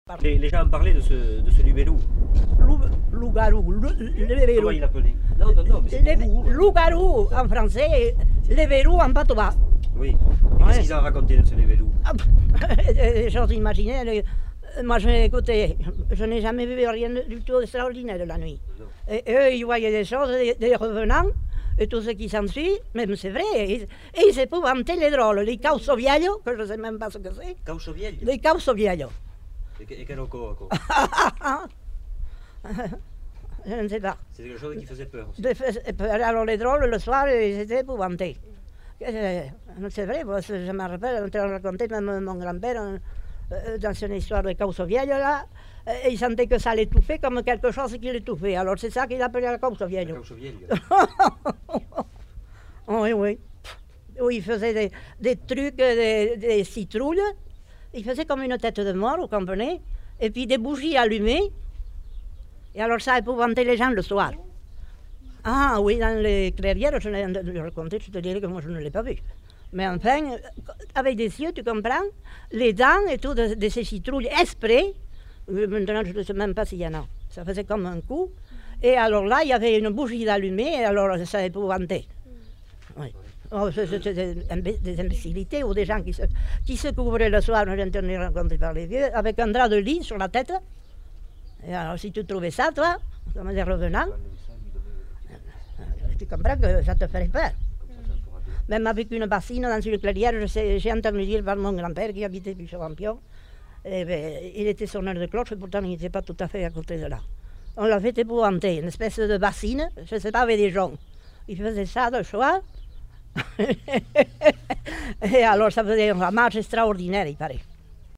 Les gens parlaient de ce libellou. Loup-garou, le Comment il l'appelait? Non, mais c'est loup-garou en français, le verrou en patois. Oui. Et qu'est-ce qu'ils en racontaient de ce libellou? Des choses imaginaires. Moi, écoutez, je n'ai jamais vu rien du tout d'extraordinaire de la nuit. Et eux, ils voyaient des choses, des revenants, et tout ce qui s'ensuit, même c'est vrai. Et ils s'épouvantaient les drôles, les causo vieillo, que je ne sais même pas ce que c'est. Causo vieillo? Les causo vieillo. Et quel encore? Je ne sais pas. C'est quelque chose qui faisait peur aussi. Alors les drôles, le soir, ils étaient épouvantés. C'est vrai, je me rappelle, on te racontait même mon grand-père, dans une histoire de causo vieillo, là, il sentait que ça l'étouffait comme quelque chose qui l'étouffait. Alors c'est ça qu'il appelait la causo vieillo. Causo vieillo. Oui, oui. Où il faisait des trucs, des citrouilles. Il faisait comme une tête de mort, vous comprenez? Et puis des bougies allumées. Et alors ça épouvantait les gens le soir. Ah oui, dans les clairières, je l'ai raconté, je te dirais que moi je ne l'ai pas vu. Mais enfin, avec des yeux, tu comprends, les dents et tout de ces citrouilles exprès. Maintenant, je ne sais même pas s'il y en a. Ça faisait comme un coup. Et alors là, il y avait une bougie allumée, et alors ça épouvantait. Oui. Oh, c'était des imbécilités ou des gens qui se couvraient le soir, j'ai entendu raconter par les vieux, avec un drap de lit sur la tête. Et alors, si tu trouvais ça, toi, comme des revenants, tu comprends que ça te ferait peur. Même avec une bassine dans une clairière, j'ai entendu dire par mon grand-père qui habitait puis Champion, il était sonneur de cloche, et pourtant il n'était pas tout à fait à côté de là. On l'avait épouvanté, une espèce de bassine, je ne sais pas, avec des joncs. Il faisait ça le soir. Et alors ça faisait un ramage extraordinaire, il paraît.